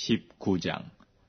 19장.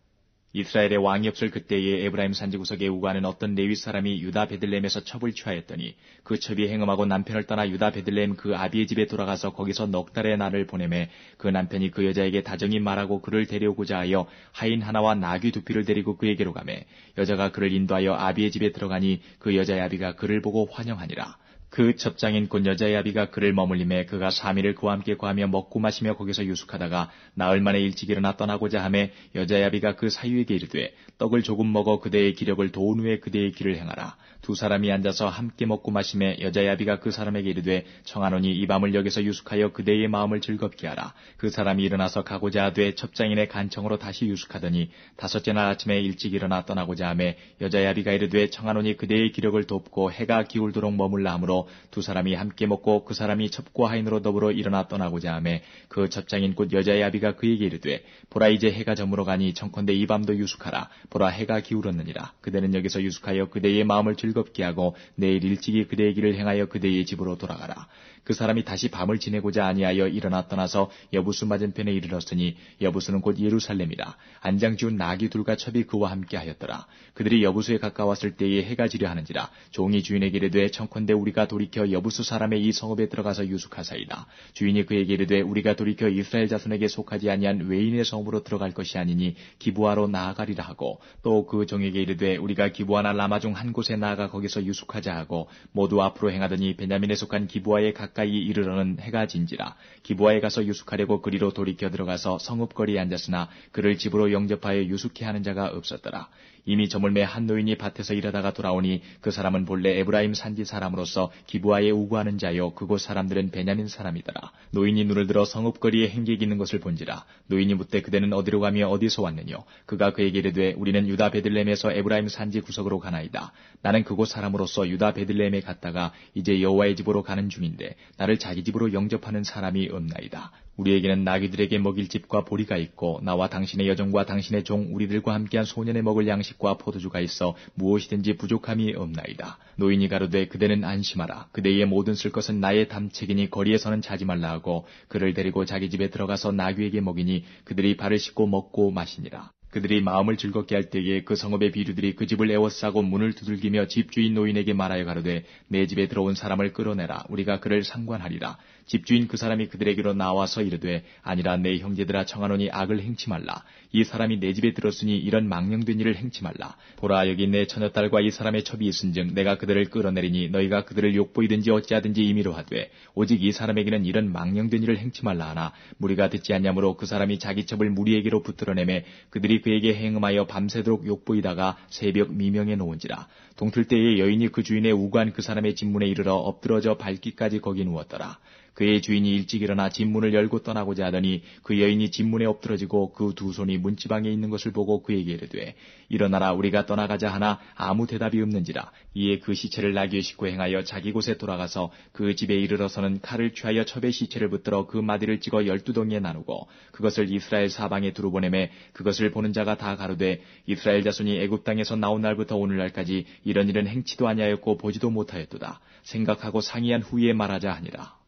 이스라엘의 왕이 없을 그때에 에브라임 산지구석에 우거하는 어떤 레위 사람이 유다 베들레헴에서 첩을 취하였더니 그 첩이 행음하고 남편을 떠나 유다 베들레헴 그 아비의 집에 돌아가서 거기서 넉 달의 날을 보내매 그 남편이 그 여자에게 다정히 말하고 그를 데려오고자 하여 하인 하나와 나귀 두 匹을 데리고 그에게로 가매 여자가 그를 인도하여 아비의 집에 들어가니 그 여자의 아비가 그를 보고 환영하니라. 그 첩장인 곧 여자의 아비가 그를 머물림에 그가 3일을 그와 함께 거하며 먹고 마시며 거기서 유숙하다가 나흘 만에 일찍 일어나 떠나고자 하매 여자의 아비가 그 사유에게 이르되 떡을 조금 먹어 그대의 기력을 도운 후에 그대의 길을 행하라. 두 사람이 앉아서 함께 먹고 마시매 여자의 아비가 그 사람에게 이르되 청하노니 이 밤을 여기서 유숙하여 그대의 마음을 즐겁게 하라. 그 사람이 일어나서 가고자 하되 첩장인의 간청으로 다시 유숙하더니 다섯째 날 아침에 일찍 일어나 떠나고자 하매 여자의 아비가 이르되 청하노니 그대의 기력을 돕고 해가 기울도록 머물라 하므로 두 사람이 함께 먹고 그 사람이 첩과 하인으로 더불어 일어나 떠나고자 하매 그 첩장인 곧 여자의 아비가 그에게 이르되 보라 이제 해가 저물어 가니 청컨대 이 밤도 유숙하라. 보라 해가 기울었느니라. 그대는 여기서 유숙하여 그대의 마음을 즐겁게 하고 내일 일찍이 그대의 길을 행하여 그대의 집으로 돌아가라. 그 사람이 다시 밤을 지내고자 아니하여 일어나 떠나서 여부수 맞은편에 이르렀으니 여부수는 곧 예루살렘이라. 안장 지운 나귀 둘과 첩이 그와 함께 하였더라. 그들이 여부수에 가까웠을 때에 해가 지려 하는지라. 종이 주인에게 이르되 청컨대 우리가 돌이켜 여부수 사람의 이 성읍에 들어가서 유숙하사이다. 주인이 그에게 이르되 우리가 돌이켜 이스라엘 자손에게 속하지 아니한 외인의 성읍으로 들어갈 것이 아니니 기브아로 나아가리라 하고 또 그 종에게 이르되 우리가 기브아나 라마 중 한 곳에 나아가 거기서 유숙하자 하고 모두 앞으로 행하더니 베냐민에 속한 기브아에 가까이 이르러는 해가 진지라. 기브아에 가서 유숙하려고 그리로 돌이켜 들어가서 성읍거리에 앉았으나 그를 집으로 영접하여 유숙케 하는 자가 없었더라. 이미 저물매 한 노인이 밭에서 일하다가 돌아오니 그 사람은 본래 에브라임 산지 사람으로서 기브아에 우거하는 자요 그곳 사람들은 베냐민 사람이더라. 노인이 눈을 들어 성읍거리에 행객이 있는 것을 본지라. 노인이 묻되 그대는 어디로 가며 어디서 왔느뇨? 그가 그에게 이르되 우리는 유다 베들레헴에서 에브라임 산지 구석으로 가나이다. 나는 그곳 사람으로서 유다 베들레헴에 갔다가 이제 여호와의 집으로 가는 중인데 나를 자기 집으로 영접하는 사람이 없나이다. 우리에게는 나귀들에게 먹일 집과 보리가 있고 나와 당신의 여종과 당신의 종 우리들과 함께한 소년에 먹을 양식과 포도주가 있어 무엇이든지 부족함이 없나이다. 노인이 가로되 그대는 안심하라. 그대의 모든 쓸 것은 나의 담책이니 거리에서는 자지 말라 하고 그를 데리고 자기 집에 들어가서 나귀에게 먹이니 그들이 발을 씻고 먹고 마시니라. 그들이 마음을 즐겁게 할 때에 그 성읍의 비류들이 그 집을 에워싸고 문을 두들기며 집주인 노인에게 말하여 가로되 내 집에 들어온 사람을 끌어내라. 우리가 그를 상관하리라. 집주인 그 사람이 그들에게로 나와서 이르되 아니라 내 형제들아 청하노니 악을 행치 말라. 이 사람이 내 집에 들었으니 이런 망령된 일을 행치 말라. 보라 여기 내 처녀딸과 이 사람의 첩이 있은즉 내가 그들을 끌어내리니 너희가 그들을 욕보이든지 어찌하든지 임의로 하되 오직 이 사람에게는 이런 망령된 일을 행치 말라 하나 무리가 듣지 않냐므로 그 사람이 자기 첩을 무리에게로 붙들어내매 그들이 그에게 행음하여 밤새도록 욕보이다가 새벽 미명에 놓은지라. 동틀 때에 여인이 그 주인의 우고한 그 사람의 집문에 이르러 엎드러져 밟기까지 거기 누웠더라. 그의 주인이 일찍 일어나 집문을 열고 떠나고자 하더니 그 여인이 집문에 엎드러지고 그 두 손이 문지방에 있는 것을 보고 그에게 이르되 일어나라 우리가 떠나가자 하나 아무 대답이 없는지라. 이에 그 시체를 나귀에 싣고 행하여 자기 곳에 돌아가서 그 집에 이르러서는 칼을 취하여 첩의 시체를 붙들어 그 마디를 찍어 12덩이에 나누고 그것을 이스라엘 사방에 두루 보내매 그것을 보는 자가 다 가로되 이스라엘 자손이 애굽 땅에서 나온 날부터 오늘날까지 이런 일은 행치도 아니하였고 보지도 못하였도다. 생각하고 상의한 후에 말하자 하니라.